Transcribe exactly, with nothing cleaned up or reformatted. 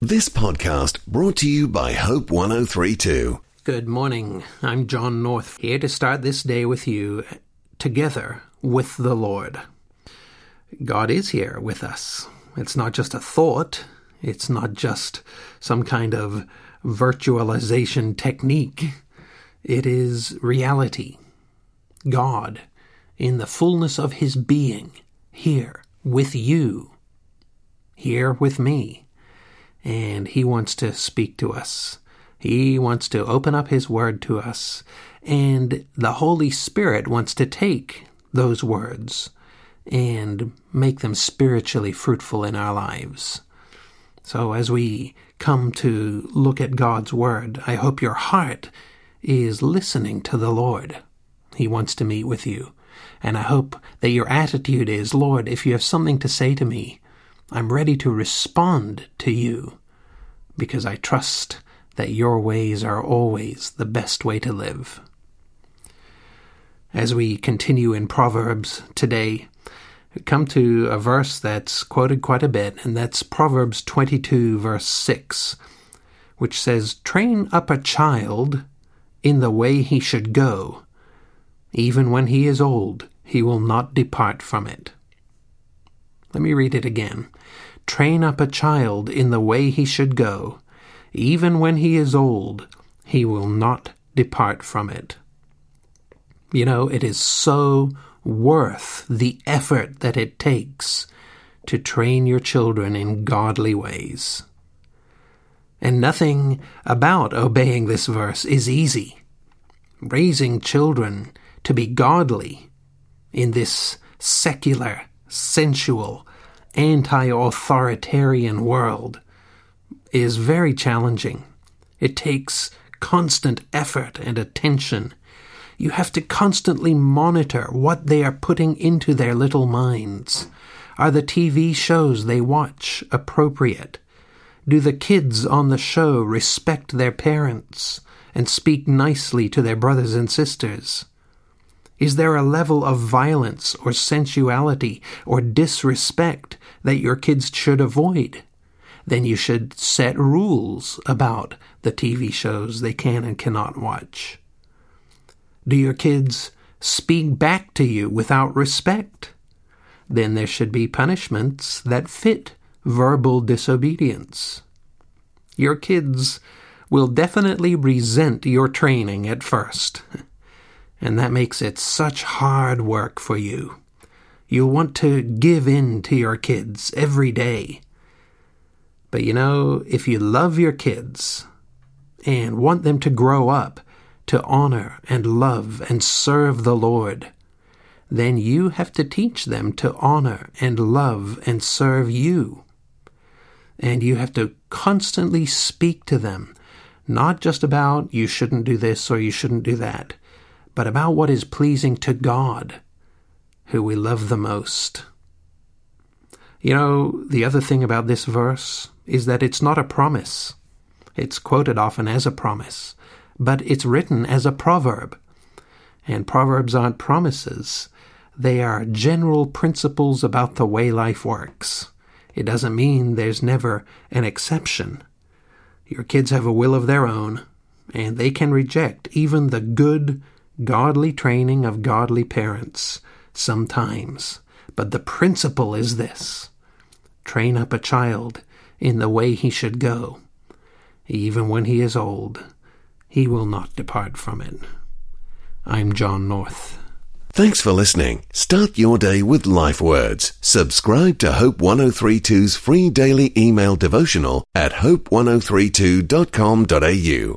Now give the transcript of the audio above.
This podcast brought to you by Hope one oh three point two. Good morning. I'm John North, here to start this day with you together with the Lord. God is here with us. It's not just a thought. It's not just some kind of virtualization technique. It is reality. God, in the fullness of his being, here with you, here with me. And he wants to speak to us. He wants to open up his word to us. And the Holy Spirit wants to take those words and make them spiritually fruitful in our lives. So as we come to look at God's word, I hope your heart is listening to the Lord. He wants to meet with you. And I hope that your attitude is, Lord, if you have something to say to me, I'm ready to respond to you, because I trust that your ways are always the best way to live. As we continue in Proverbs today, we come to a verse that's quoted quite a bit, and that's Proverbs twenty-two, verse six, which says, "Train up a child in the way he should go. Even when he is old, he will not depart from it." Let me read it again. "Train up a child in the way he should go. Even when he is old, he will not depart from it." You know, it is so worth the effort that it takes to train your children in godly ways. And nothing about obeying this verse is easy. Raising children to be godly in this secular, sensual, anti-authoritarian world is very challenging. It takes constant effort and attention. You have to constantly monitor what they are putting into their little minds. Are the T V shows they watch appropriate? Do the kids on the show respect their parents and speak nicely to their brothers and sisters? Is there a level of violence or sensuality or disrespect that your kids should avoid? Then you should set rules about the T V shows they can and cannot watch. Do your kids speak back to you without respect? Then there should be punishments that fit verbal disobedience. Your kids will definitely resent your training at first. And that makes it such hard work for you. You'll want to give in to your kids every day. But you know, if you love your kids and want them to grow up to honor and love and serve the Lord, then you have to teach them to honor and love and serve you. And you have to constantly speak to them, not just about you shouldn't do this or you shouldn't do that, but about what is pleasing to God, who we love the most. You know, the other thing about this verse is that it's not a promise. It's quoted often as a promise, but it's written as a proverb. And proverbs aren't promises. They are general principles about the way life works. It doesn't mean there's never an exception. Your kids have a will of their own, and they can reject even the good, godly training of godly parents sometimes. But the principle is this: train up a child in the way he should go. Even when he is old, he will not depart from it. I'm John North. Thanks for listening. Start your day with Life Words. Subscribe to Hope one oh three point two's free daily email devotional at hope one oh three two dot com dot a u.